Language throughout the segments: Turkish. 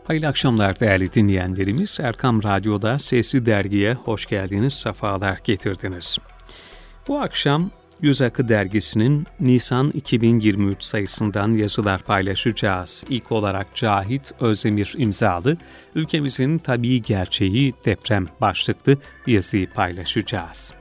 Hayırlı akşamlar değerli dinleyenlerimiz. Erkam Radyo'da Sesli Dergi'ye hoş geldiniz, sefalar getirdiniz. Bu akşam Yüz Akı Dergisi'nin Nisan 2023 sayısından yazılar paylaşacağız. İlk olarak Cahit Özdemir imzalı Ülkemizin Tabii Gerçeği Deprem başlıklı yazıyı paylaşacağız.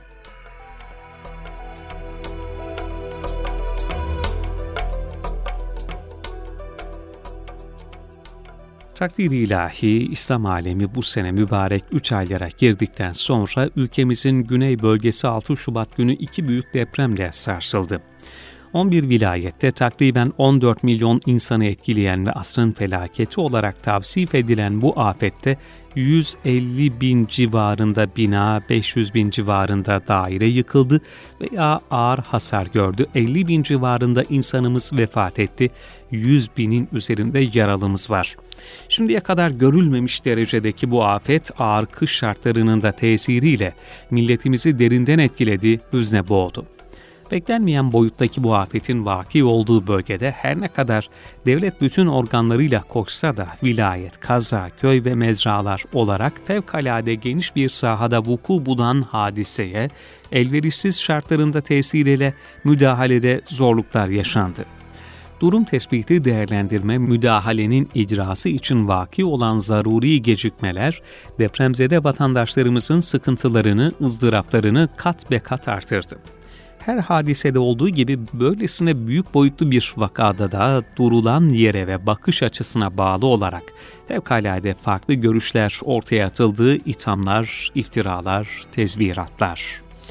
Takdir-i ilahi, İslam alemi bu sene mübarek 3 aylara girdikten sonra ülkemizin güney bölgesi 6 Şubat günü 2 büyük depremle sarsıldı. 11 vilayette takriben 14 milyon insanı etkileyen ve asrın felaketi olarak tavsif edilen bu afette 150 bin civarında bina, 500 bin civarında daire yıkıldı veya ağır hasar gördü. 50 bin civarında insanımız vefat etti. 100 binin üzerinde yaralımız var. Şimdiye kadar görülmemiş derecedeki bu afet ağır kış şartlarının da tesiriyle milletimizi derinden etkiledi, hüzne boğdu. Beklenmeyen boyuttaki bu afetin vaki olduğu bölgede her ne kadar devlet bütün organlarıyla koşsa da vilayet, kaza, köy ve mezralar olarak fevkalade geniş bir sahada vuku bulan hadiseye elverişsiz şartlarında tesiriyle müdahalede zorluklar yaşandı. Durum tespiti, değerlendirme, müdahalenin icrası için vaki olan zaruri gecikmeler, depremzede vatandaşlarımızın sıkıntılarını, ızdıraplarını kat be kat artırdı. Her hadisede olduğu gibi böylesine büyük boyutlu bir vakada da durulan yere ve bakış açısına bağlı olarak fevkalade farklı görüşler ortaya atıldı, ithamlar, iftiralar, tezviratlar.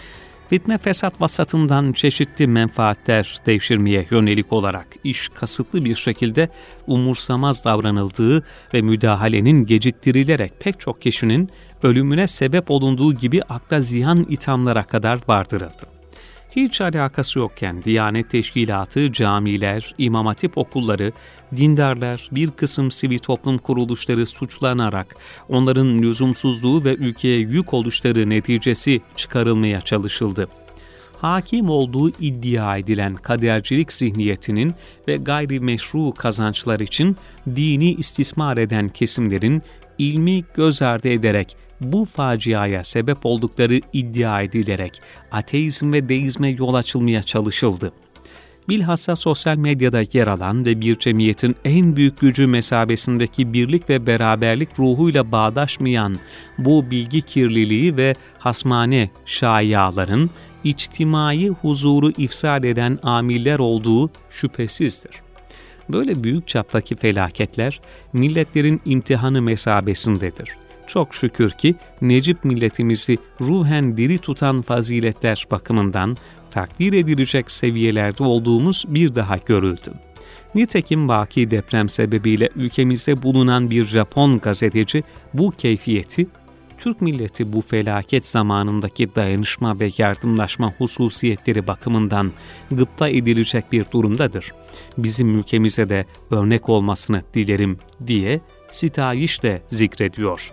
Fitne fesat vasatından çeşitli menfaatler devşirmeye yönelik olarak iş kasıtlı bir şekilde umursamaz davranıldığı ve müdahalenin geciktirilerek pek çok kişinin ölümüne sebep olunduğu gibi akla ziyan ithamlara kadar vardırıldı. Hiç alakası yokken Diyanet Teşkilatı, camiler, İmam Hatip okulları, dindarlar, bir kısım sivil toplum kuruluşları suçlanarak onların lüzumsuzluğu ve ülkeye yük oluşları neticesi çıkarılmaya çalışıldı. Hakim olduğu iddia edilen kadercilik zihniyetinin ve gayrimeşru kazançlar için dini istismar eden kesimlerin ilmi göz ardı ederek bu faciaya sebep oldukları iddia edilerek ateizm ve deizme yol açılmaya çalışıldı. Bilhassa sosyal medyada yer alan ve bir cemiyetin en büyük gücü mesabesindeki birlik ve beraberlik ruhuyla bağdaşmayan bu bilgi kirliliği ve hasmane şaiaların içtimai huzuru ifsad eden amiller olduğu şüphesizdir. Böyle büyük çaptaki felaketler milletlerin imtihanı mesabesindedir. Çok şükür ki Necip milletimizi ruhen diri tutan faziletler bakımından takdir edilecek seviyelerde olduğumuz bir daha görüldü. Nitekim vaki deprem sebebiyle ülkemizde bulunan bir Japon gazeteci bu keyfiyeti, Türk milleti bu felaket zamanındaki dayanışma ve yardımlaşma hususiyetleri bakımından gıpta edilecek bir durumdadır. Bizim ülkemize de örnek olmasını dilerim diye sitayişle zikrediyor.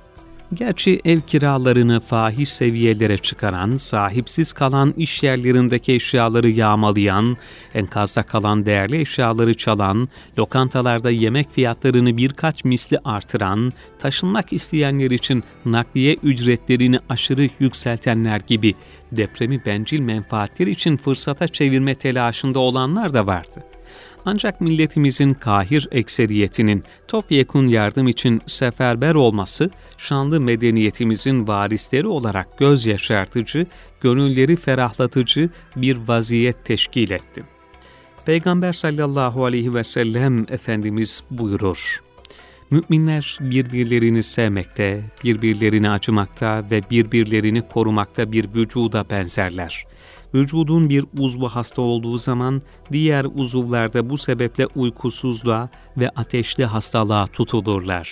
Gerçi ev kiralarını fahiş seviyelere çıkaran, sahipsiz kalan iş yerlerindeki eşyaları yağmalayan, enkazda kalan değerli eşyaları çalan, lokantalarda yemek fiyatlarını birkaç misli artıran, taşınmak isteyenler için nakliye ücretlerini aşırı yükseltenler gibi depremi bencil menfaatler için fırsata çevirme telaşında olanlar da vardı. Ancak milletimizin kahir ekseriyetinin topyekun yardım için seferber olması, şanlı medeniyetimizin varisleri olarak göz yaşartıcı, gönülleri ferahlatıcı bir vaziyet teşkil etti. Peygamber sallallahu aleyhi ve sellem Efendimiz buyurur: Müminler birbirlerini sevmekte, birbirlerine acımakta ve birbirlerini korumakta bir vücuda benzerler. Vücudun bir uzvu hasta olduğu zaman diğer uzuvlarda bu sebeple uykusuzluğa ve ateşli hastalığa tutulurlar.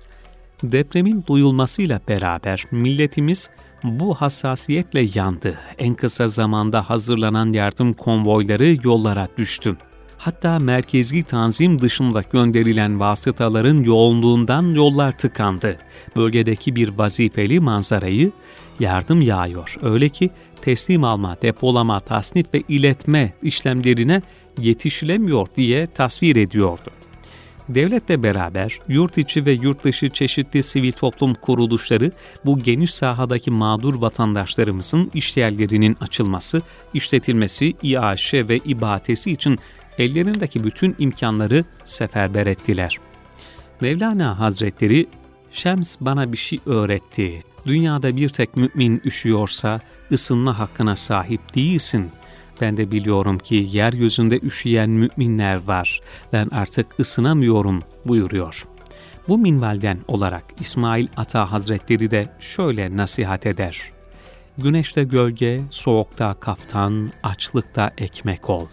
Depremin duyulmasıyla beraber milletimiz bu hassasiyetle yandı. En kısa zamanda hazırlanan yardım konvoyları yollara düştü. Hatta merkezi tanzim dışında gönderilen vasıtaların yoğunluğundan yollar tıkandı. Bölgedeki bir vazifeli manzarayı yardım yağıyor. Öyle ki teslim alma, depolama, tasnif ve iletme işlemlerine yetişilemiyor diye tasvir ediyordu. Devletle beraber yurt içi ve yurt dışı çeşitli sivil toplum kuruluşları bu geniş sahadaki mağdur vatandaşlarımızın işyerlerinin açılması, işletilmesi, iaşe ve ibadesi için ellerindeki bütün imkanları seferber ettiler. Mevlana Hazretleri, "Şems bana bir şey öğretti. Dünyada bir tek mümin üşüyorsa ısınma hakkına sahip değilsin. Ben de biliyorum ki yeryüzünde üşüyen müminler var. Ben artık ısınamıyorum" buyuruyor. Bu minvalden olarak İsmail Ata Hazretleri de şöyle nasihat eder: "Güneşte gölge, soğukta kaftan, açlıkta ekmek ol."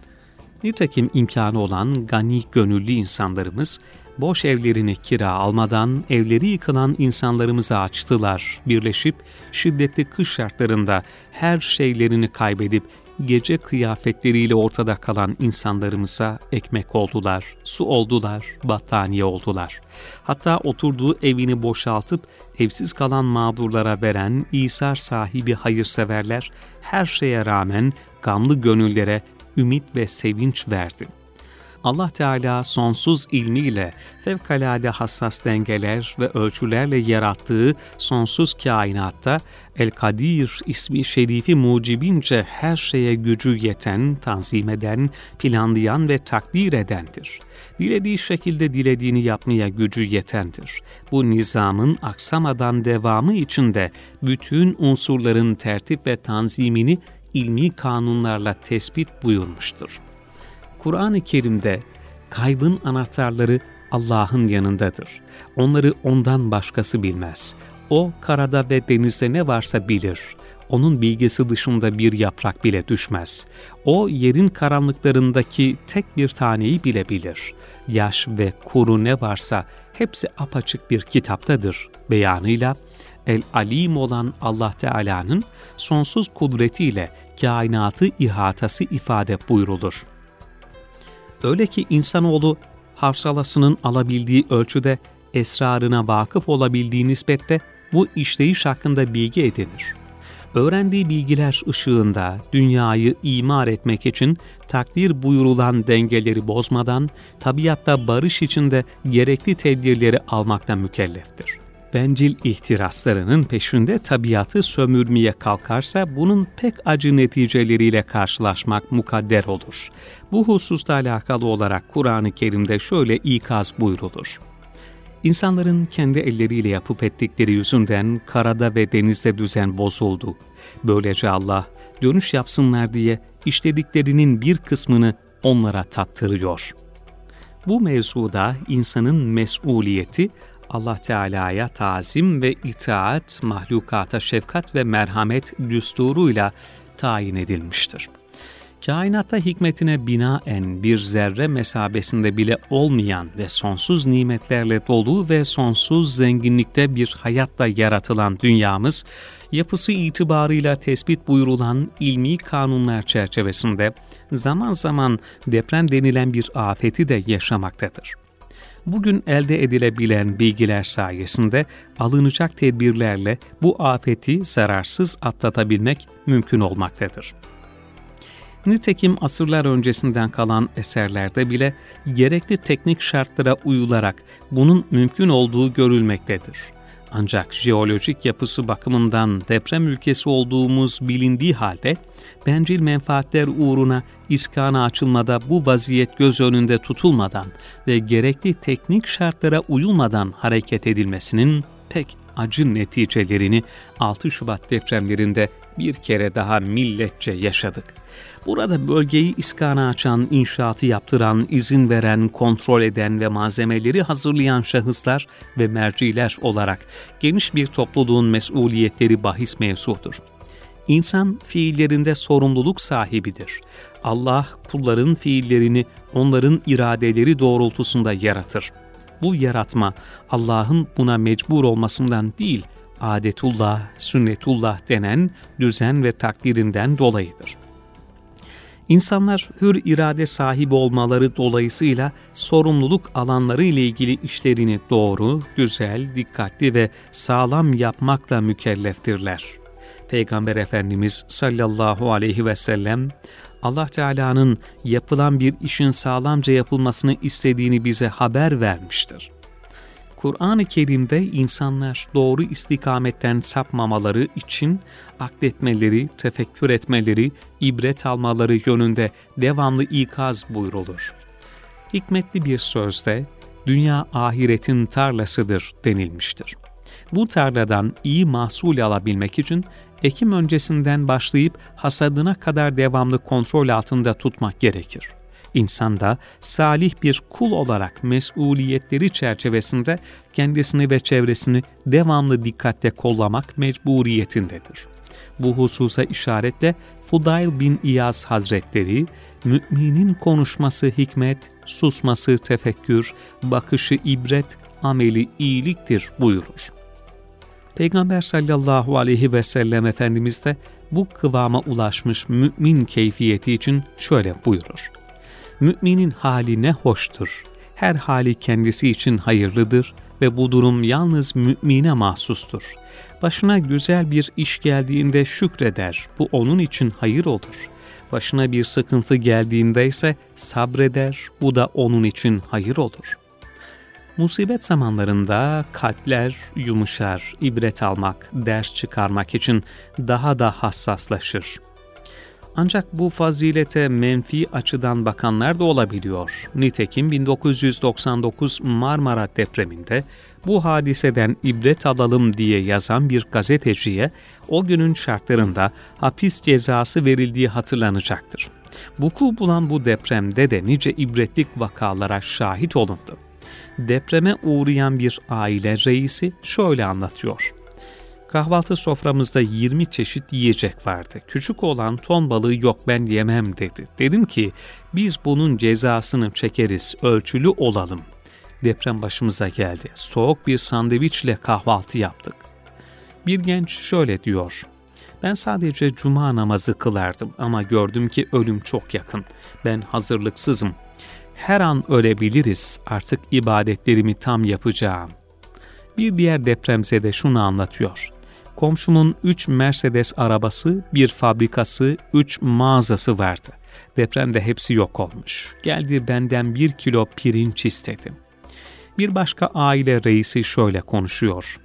Nitekim imkanı olan gani gönüllü insanlarımız, boş evlerini kira almadan evleri yıkılan insanlarımıza açtılar. Birleşip şiddetli kış şartlarında her şeylerini kaybedip gece kıyafetleriyle ortada kalan insanlarımıza ekmek oldular, su oldular, battaniye oldular. Hatta oturduğu evini boşaltıp evsiz kalan mağdurlara veren İsar sahibi hayırseverler her şeye rağmen gamlı gönüllere ümit ve sevinç verdi. Allah Teala sonsuz ilmiyle fevkalade hassas dengeler ve ölçülerle yarattığı sonsuz kainatta El-Kadir ismi şerifi mucibince her şeye gücü yeten, tanzim eden, planlayan ve takdir edendir. Dilediği şekilde dilediğini yapmaya gücü yetendir. Bu nizamın aksamadan devamı içinde bütün unsurların tertip ve tanzimini ilmi kanunlarla tespit buyurmuştur. Kur'an-ı Kerim'de kaybın anahtarları Allah'ın yanındadır. Onları ondan başkası bilmez. O karada ve denizde ne varsa bilir. Onun bilgisi dışında bir yaprak bile düşmez. O yerin karanlıklarındaki tek bir taneyi bile bilir. Yaş ve kuru ne varsa hepsi apaçık bir kitaptadır beyanıyla El-Alim olan Allah Teala'nın sonsuz kudretiyle kainatı ihatası ifade buyrulur. Öyle ki insanoğlu havsalasının alabildiği ölçüde esrarına vakıf olabildiği nispette bu işleyiş hakkında bilgi edinir. Öğrendiği bilgiler ışığında dünyayı imar etmek için takdir buyurulan dengeleri bozmadan tabiatta barış içinde gerekli tedbirleri almaktan mükelleftir. Bencil ihtiraslarının peşinde tabiatı sömürmeye kalkarsa bunun pek acı neticeleriyle karşılaşmak mukadder olur. Bu hususta alakalı olarak Kur'an-ı Kerim'de şöyle ikaz buyrulur: İnsanların kendi elleriyle yapıp ettikleri yüzünden karada ve denizde düzen bozuldu. Böylece Allah dönüş yapsınlar diye işlediklerinin bir kısmını onlara tattırıyor. Bu mevzuda insanın mesuliyeti Allah Teala'ya tazim ve itaat, mahlukata şefkat ve merhamet düsturuyla tayin edilmiştir. Kainatta hikmetine binaen bir zerre mesabesinde bile olmayan ve sonsuz nimetlerle dolu ve sonsuz zenginlikte bir hayatla yaratılan dünyamız, yapısı itibarıyla tespit buyurulan ilmi kanunlar çerçevesinde zaman zaman deprem denilen bir afeti de yaşamaktadır. Bugün elde edilebilen bilgiler sayesinde alınacak tedbirlerle bu afeti zararsız atlatabilmek mümkün olmaktadır. Nitekim asırlar öncesinden kalan eserlerde bile gerekli teknik şartlara uyularak bunun mümkün olduğu görülmektedir. Ancak jeolojik yapısı bakımından deprem ülkesi olduğumuz bilindiği halde bencil menfaatler uğruna iskana açılmada bu vaziyet göz önünde tutulmadan ve gerekli teknik şartlara uyulmadan hareket edilmesinin pek acı neticelerini 6 Şubat depremlerinde bir kere daha milletçe yaşadık. Burada bölgeyi iskana açan, inşaatı yaptıran, izin veren, kontrol eden ve malzemeleri hazırlayan şahıslar ve merciler olarak geniş bir topluluğun mesuliyetleri bahis mevzudur. İnsan fiillerinde sorumluluk sahibidir. Allah kulların fiillerini onların iradeleri doğrultusunda yaratır. Bu yaratma Allah'ın buna mecbur olmasından değil, adetullah, sünnetullah denen düzen ve takdirinden dolayıdır. İnsanlar hür irade sahibi olmaları dolayısıyla sorumluluk alanları ile ilgili işlerini doğru, güzel, dikkatli ve sağlam yapmakla mükelleftirler. Peygamber Efendimiz sallallahu aleyhi ve sellem, Allah Teala'nın yapılan bir işin sağlamca yapılmasını istediğini bize haber vermiştir. Kur'an-ı Kerim'de insanlar doğru istikametten sapmamaları için akletmeleri, tefekkür etmeleri, ibret almaları yönünde devamlı ikaz buyrulur. Hikmetli bir sözde, dünya ahiretin tarlasıdır denilmiştir. Bu tarladan iyi mahsul alabilmek için ekim öncesinden başlayıp hasadına kadar devamlı kontrol altında tutmak gerekir. İnsan da salih bir kul olarak mesuliyetleri çerçevesinde kendisini ve çevresini devamlı dikkatle kollamak mecburiyetindedir. Bu hususa işaretle Fudayl bin İyaz Hazretleri, müminin konuşması hikmet, susması tefekkür, bakışı ibret, ameli iyiliktir buyurur. Peygamber sallallahu aleyhi ve sellem Efendimiz de bu kıvama ulaşmış mümin keyfiyeti için şöyle buyurur. Müminin hali ne hoştur, her hali kendisi için hayırlıdır ve bu durum yalnız mümine mahsustur. Başına güzel bir iş geldiğinde şükreder, bu onun için hayır olur. Başına bir sıkıntı geldiğinde ise sabreder, bu da onun için hayır olur. Musibet zamanlarında kalpler yumuşar, ibret almak, ders çıkarmak için daha da hassaslaşır. Ancak bu fazilete menfi açıdan bakanlar da olabiliyor. Nitekim 1999 Marmara depreminde bu hadiseden ibret alalım diye yazan bir gazeteciye o günün şartlarında hapis cezası verildiği hatırlanacaktır. Vuku bulan bu depremde de nice ibretlik vakalara şahit olundu. Depreme uğrayan bir aile reisi şöyle anlatıyor. Kahvaltı soframızda 20 çeşit yiyecek vardı. Küçük olan ton balığı yok ben yemem dedi. Dedim ki biz bunun cezasını çekeriz, ölçülü olalım. Deprem başımıza geldi. Soğuk bir sandviçle kahvaltı yaptık. Bir genç şöyle diyor. Ben sadece cuma namazı kılardım ama gördüm ki ölüm çok yakın. Ben hazırlıksızım. Her an ölebiliriz, artık ibadetlerimi tam yapacağım. Bir diğer depremzede şunu anlatıyor. Komşumun 3 Mercedes arabası, 1 fabrikası, 3 mağazası vardı. Depremde hepsi yok olmuş. Geldi benden 1 kilo pirinç istedi. Bir başka aile reisi şöyle konuşuyor.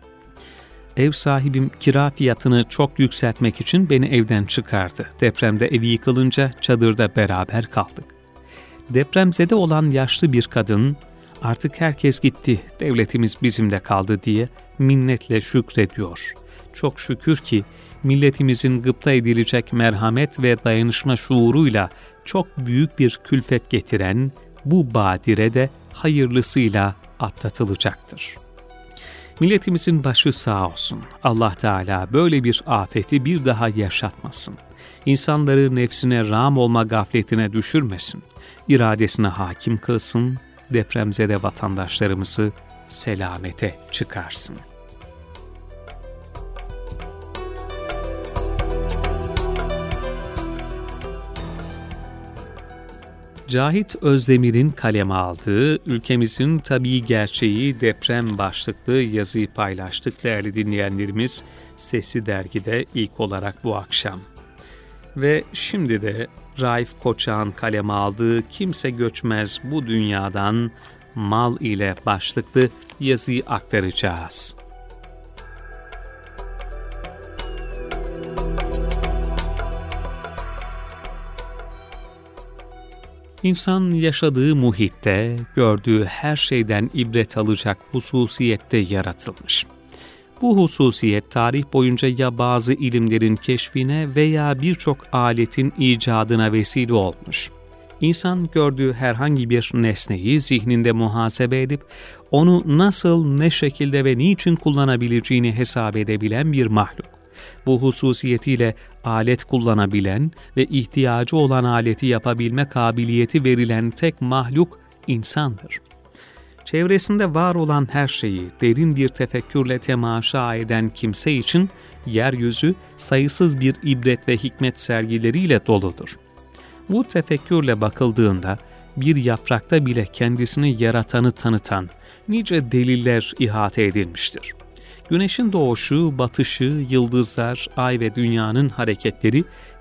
Ev sahibim kira fiyatını çok yükseltmek için beni evden çıkardı. Depremde evi yıkılınca çadırda beraber kaldık. Depremzede olan yaşlı bir kadın, artık herkes gitti, devletimiz bizimle kaldı diye minnetle şükrediyor. Çok şükür ki milletimizin gıpta edilecek merhamet ve dayanışma şuuruyla çok büyük bir külfet getiren bu badire de hayırlısıyla atlatılacaktır. Milletimizin başı sağ olsun. Allah Teala böyle bir afeti bir daha yaşatmasın. İnsanları nefsine rağm olma gafletine düşürmesin. İradesine hakim kılsın, depremzede vatandaşlarımızı selamete çıkarsın. Cahit Özdemir'in kaleme aldığı Ülkemizin Tabii Gerçeği deprem başlıklı yazıyı paylaştık değerli dinleyenlerimiz. Sesi Dergi'de ilk olarak bu akşam. Ve şimdi de Raif Koçak'ın kaleme aldığı Kimse Göçmez Bu Dünyadan Mal ile başlıklı yazıyı aktaracağız. İnsan yaşadığı muhitte, gördüğü her şeyden ibret alacak hususiyette yaratılmış. Bu hususiyet tarih boyunca ya bazı ilimlerin keşfine veya birçok aletin icadına vesile olmuş. İnsan gördüğü herhangi bir nesneyi zihninde muhasebe edip onu nasıl, ne şekilde ve niçin kullanabileceğini hesap edebilen bir mahluk. Bu hususiyetiyle alet kullanabilen ve ihtiyacı olan aleti yapabilme kabiliyeti verilen tek mahluk insandır. Çevresinde var olan her şeyi derin bir tefekkürle temaşa eden kimse için yeryüzü sayısız bir ibret ve hikmet sergileriyle doludur. Bu tefekkürle bakıldığında bir yaprakta bile kendisini yaratanı tanıtan nice deliller ihate edilmiştir. Güneşin doğuşu, batışı, yıldızlar, ay ve dünyanın hareketleri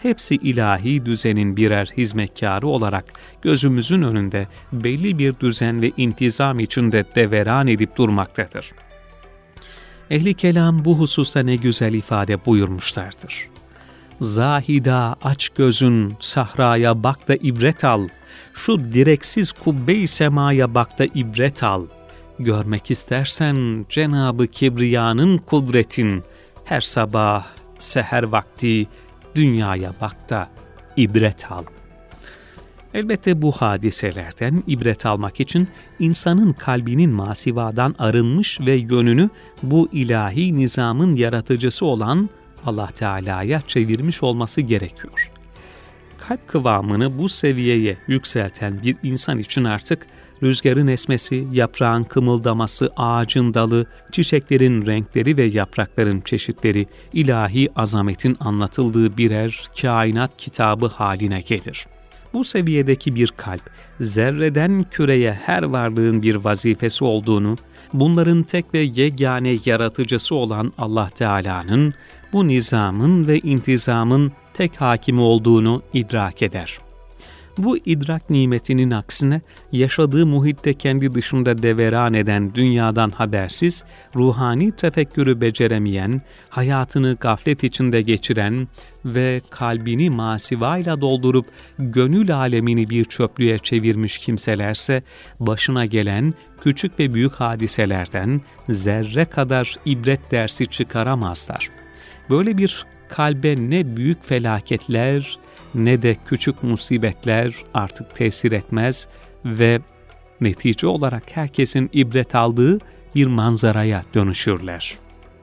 hepsi ilahi düzenin birer hizmetkarı olarak gözümüzün önünde belli bir düzen ve intizam içinde deveran edip durmaktadır. Ehli kelam bu hususta ne güzel ifade buyurmuşlardır. Zahida aç gözün, sahraya bak da ibret al. Şu direksiz kubbe-i semaya bak da ibret al. Görmek istersen Cenab-ı Kibriya'nın kudretin, her sabah, seher vakti dünyaya bak da ibret al. Elbette bu hadiselerden ibret almak için insanın kalbinin masivadan arınmış ve yönünü bu ilahi nizamın yaratıcısı olan Allah Teala'ya çevirmiş olması gerekiyor. Kalp kıvamını bu seviyeye yükselten bir insan için artık rüzgarın esmesi, yaprağın kımıldaması, ağacın dalı, çiçeklerin renkleri ve yaprakların çeşitleri ilahi azametin anlatıldığı birer kainat kitabı haline gelir. Bu seviyedeki bir kalp, zerreden küreye her varlığın bir vazifesi olduğunu, bunların tek ve yegane yaratıcısı olan Allah Teala'nın, bu nizamın ve intizamın tek hakimi olduğunu idrak eder. Bu idrak nimetinin aksine yaşadığı muhitte kendi dışında deveran eden dünyadan habersiz, ruhani tefekkürü beceremeyen, hayatını gaflet içinde geçiren ve kalbini masivayla doldurup gönül alemini bir çöplüğe çevirmiş kimselerse başına gelen küçük ve büyük hadiselerden zerre kadar ibret dersi çıkaramazlar. Böyle bir kalbe ne büyük felaketler ne de küçük musibetler artık tesir etmez ve netice olarak herkesin ibret aldığı bir manzaraya dönüşürler.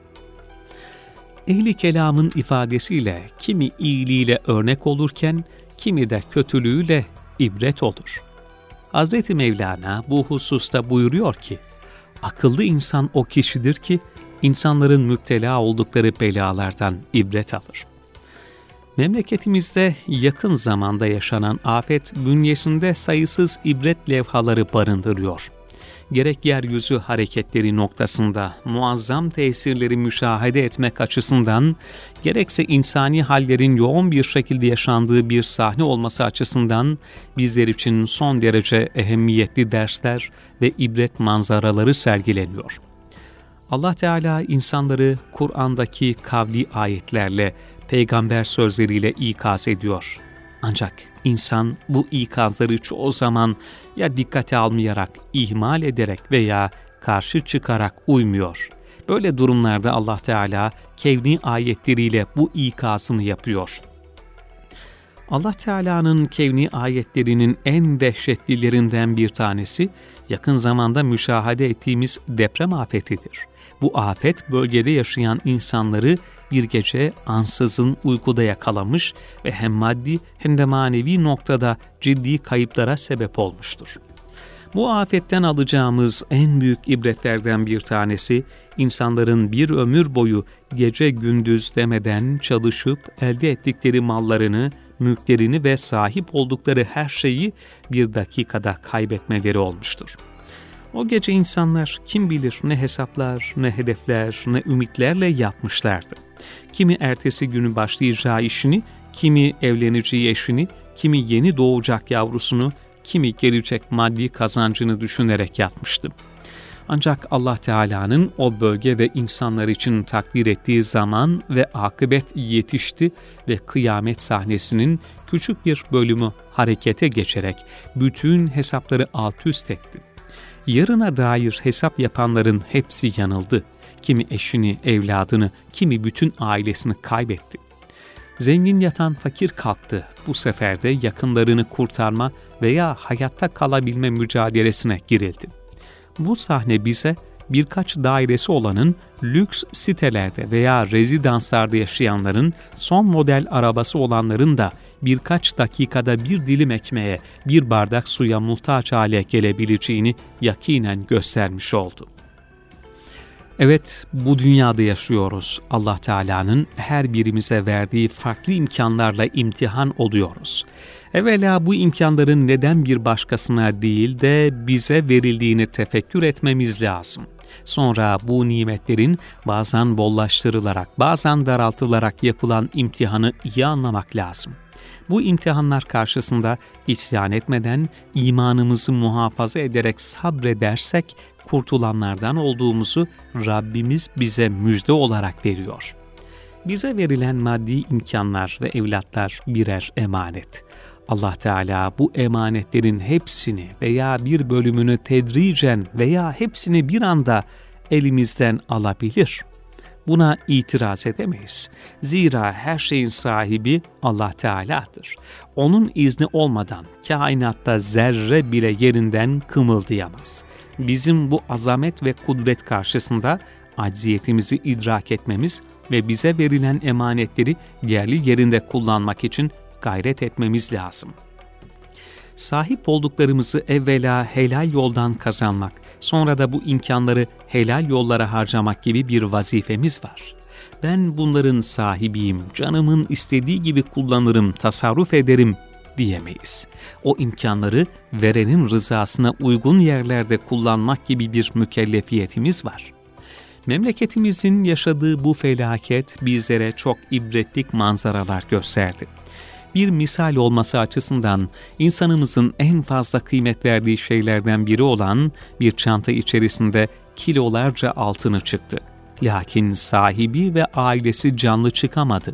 Ehli kelamın ifadesiyle kimi iyiliğiyle örnek olurken kimi de kötülüğüyle ibret olur. Hazreti Mevlana bu hususta buyuruyor ki, akıllı insan o kişidir ki insanların müptela oldukları belalardan ibret alır. Memleketimizde yakın zamanda yaşanan afet bünyesinde sayısız ibret levhaları barındırıyor. Gerek yeryüzü hareketleri noktasında muazzam tesirleri müşahede etmek açısından, gerekse insani hallerin yoğun bir şekilde yaşandığı bir sahne olması açısından bizler için son derece ehemmiyetli dersler ve ibret manzaraları sergileniyor. Allah Teala insanları Kur'an'daki kavli ayetlerle, peygamber sözleriyle ikaz ediyor. Ancak insan bu ikazları çoğu zaman ya dikkate almayarak, ihmal ederek veya karşı çıkarak uymuyor. Böyle durumlarda Allah Teala kevni ayetleriyle bu ikazını yapıyor. Allah Teala'nın kevni ayetlerinin en dehşetlilerinden bir tanesi yakın zamanda müşahede ettiğimiz deprem afetidir. Bu afet bölgede yaşayan insanları bir gece ansızın uykuda yakalamış ve hem maddi hem de manevi noktada ciddi kayıplara sebep olmuştur. Bu afetten alacağımız en büyük ibretlerden bir tanesi, insanların bir ömür boyu gece gündüz demeden çalışıp elde ettikleri mallarını, mülklerini ve sahip oldukları her şeyi bir dakikada kaybetmeleri olmuştur. O gece insanlar kim bilir ne hesaplar, ne hedefler, ne ümitlerle yatmışlardı. Kimi ertesi günü başlayacağı işini, kimi evleneceği eşini, kimi yeni doğacak yavrusunu, kimi gelecek maddi kazancını düşünerek yatmıştı. Ancak Allah Teala'nın o bölge ve insanlar için takdir ettiği zaman ve akıbet yetişti ve kıyamet sahnesinin küçük bir bölümü harekete geçerek bütün hesapları alt üst etti. Yarına dair hesap yapanların hepsi yanıldı. Kimi eşini, evladını, kimi bütün ailesini kaybetti. Zengin yatan fakir kalktı. Bu sefer de yakınlarını kurtarma veya hayatta kalabilme mücadelesine girildi. Bu sahne bize birkaç dairesi olanın lüks sitelerde veya rezidanslarda yaşayanların, son model arabası olanların da birkaç dakikada bir dilim ekmeğe, bir bardak suya muhtaç hale gelebileceğini yakinen göstermiş oldu. Evet, bu dünyada yaşıyoruz. Allah Teala'nın her birimize verdiği farklı imkanlarla imtihan oluyoruz. Evvela bu imkanların neden bir başkasına değil de bize verildiğini tefekkür etmemiz lazım. Sonra bu nimetlerin bazen bollaştırılarak, bazen daraltılarak yapılan imtihanı iyi anlamak lazım. Bu imtihanlar karşısında isyan etmeden, imanımızı muhafaza ederek sabredersek, kurtulanlardan olduğumuzu Rabbimiz bize müjde olarak veriyor. Bize verilen maddi imkanlar ve evlatlar birer emanet. Allah Teala bu emanetlerin hepsini veya bir bölümünü tedricen veya hepsini bir anda elimizden alabilir. Buna itiraz edemeyiz. Zira her şeyin sahibi Allah Teala'dır. Onun izni olmadan kainatta zerre bile yerinden kımıldayamaz. Bizim bu azamet ve kudret karşısında acziyetimizi idrak etmemiz ve bize verilen emanetleri yerli yerinde kullanmak için gayret etmemiz lazım. Sahip olduklarımızı evvela helal yoldan kazanmak, sonra da bu imkanları helal yollara harcamak gibi bir vazifemiz var. Ben bunların sahibiyim, canımın istediği gibi kullanırım, tasarruf ederim diyemeyiz. O imkanları verenin rızasına uygun yerlerde kullanmak gibi bir mükellefiyetimiz var. Memleketimizin yaşadığı bu felaket bizlere çok ibretlik manzaralar gösterdi. Bir misal olması açısından insanımızın en fazla kıymet verdiği şeylerden biri olan bir çanta içerisinde kilolarca altını çıktı. Lakin sahibi ve ailesi canlı çıkamadı.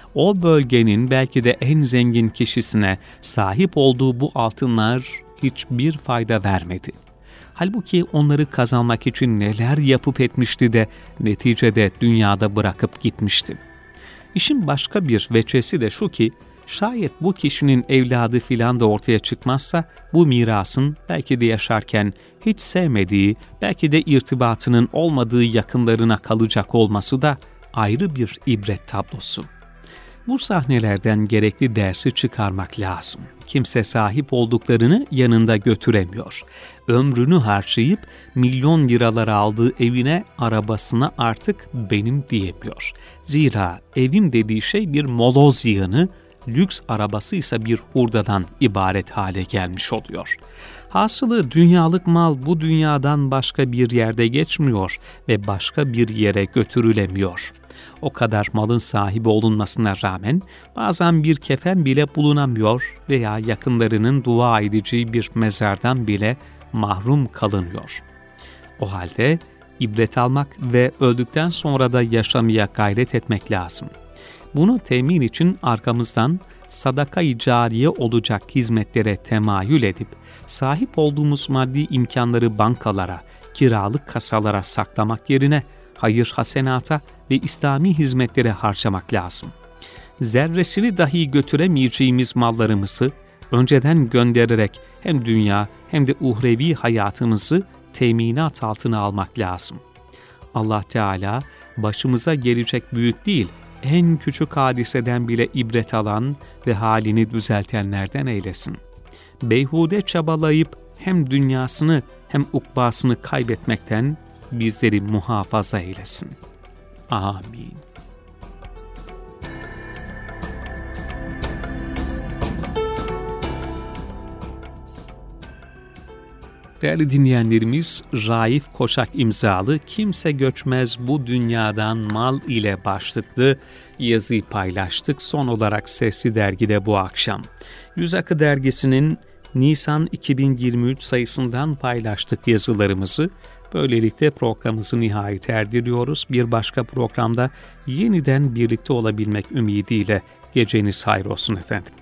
O bölgenin belki de en zengin kişisine sahip olduğu bu altınlar hiçbir fayda vermedi. Halbuki onları kazanmak için neler yapıp etmişti de neticede dünyada bırakıp gitmişti. İşin başka bir veçesi de şu ki, şayet bu kişinin evladı filan da ortaya çıkmazsa, bu mirasın belki de yaşarken hiç sevmediği, belki de irtibatının olmadığı yakınlarına kalacak olması da ayrı bir ibret tablosu. Bu sahnelerden gerekli dersi çıkarmak lazım. Kimse sahip olduklarını yanında götüremiyor. Ömrünü harcayıp milyon liraları aldığı evine, arabasına artık benim diyemiyor. Zira evim dediği şey bir moloz yığını, lüks arabası ise bir hurdadan ibaret hale gelmiş oluyor. Hasılı dünyalık mal bu dünyadan başka bir yerde geçmiyor ve başka bir yere götürülemiyor. O kadar malın sahibi olunmasına rağmen bazen bir kefen bile bulunamıyor veya yakınlarının dua edeceği bir mezardan bile mahrum kalınıyor. O halde ibret almak ve öldükten sonra da yaşamaya gayret etmek lazım. Bunu temin için arkamızdan sadaka-i cariye olacak hizmetlere temayül edip, sahip olduğumuz maddi imkanları bankalara, kiralık kasalara saklamak yerine hayır hasenata ve İslami hizmetlere harcamak lazım. Zerresini dahi götüremeyeceğimiz mallarımızı önceden göndererek hem dünya hem de uhrevi hayatımızı teminat altına almak lazım. Allah Teala başımıza gelecek büyük değil, en küçük hadiseden bile ibret alan ve halini düzeltenlerden eylesin. Beyhude çabalayıp hem dünyasını hem ukbasını kaybetmekten bizleri muhafaza eylesin. Amin. Değerli dinleyenlerimiz, Raif Koçak imzalı "Kimse Göçmez Bu Dünyadan Mal" ile başlıklı yazıyı paylaştık. Son olarak Sesli Dergi'de bu akşam. Yüz Akı Dergisi'nin Nisan 2023 sayısından paylaştık yazılarımızı. Böylelikle programımızı nihayete erdiriyoruz. Bir başka programda yeniden birlikte olabilmek ümidiyle geceniz hayır olsun efendim.